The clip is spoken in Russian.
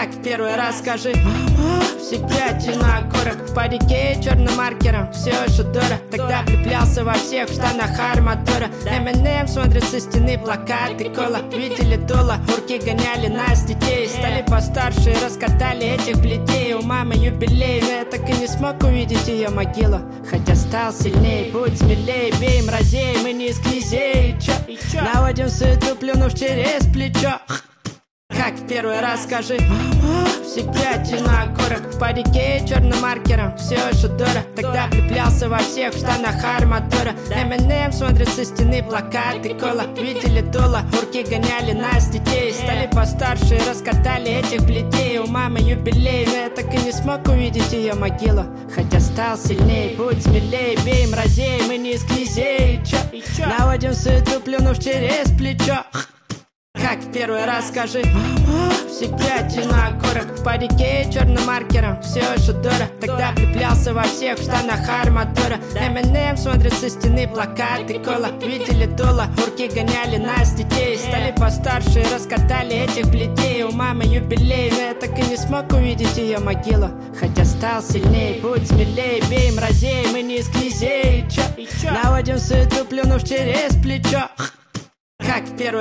Как в первый раз, скажи, мама, все 5 на горах, по реке черным маркером, все еще дура. Тогда влюблялся во всех, в штанах арматура. M&M смотрит со стены плакаты, кола. Видели дуло, урки гоняли нас, детей. Стали постарше и раскатали этих бледей. У мамы юбилей, но я так и не смог увидеть ее могилу. Хотя стал сильней, будь смелей, бей мразей, мы не из князей. Чё? Наводим суету, плюнув через плечо. Как в первый раз, скажи, мама, все 5 на горах, по реке черным маркером, все еще дура. Тогда влюблялся во всех, в штанах арматура. M&M смотрит со стены плакаты, кола. Видели дуло, урки гоняли нас, детей. Стали постарше и раскатали этих бледей. У мамы юбилей, но я так и не смог увидеть ее могилу. Хотя стал сильней, будь смелей, бей мразей, мы не из князей. Чё? Наводим суету, плюнув через плечо. Как в первый раз, скажи, мама, все 5 на горах, по реке черным маркером, все еще дура. Тогда влюблялся во всех, в штанах арматура. M&M смотрит со стены плакаты, кола. Видели дуло, урки гоняли нас, детей. Стали постарше и раскатали этих бледей. У мамы юбилей, но я так и не смог увидеть ее могилу. Хотя стал сильней, будь смелей, бей мразей, мы не из князей. Чё? Наводим суету, плюнув через плечо. Как в первый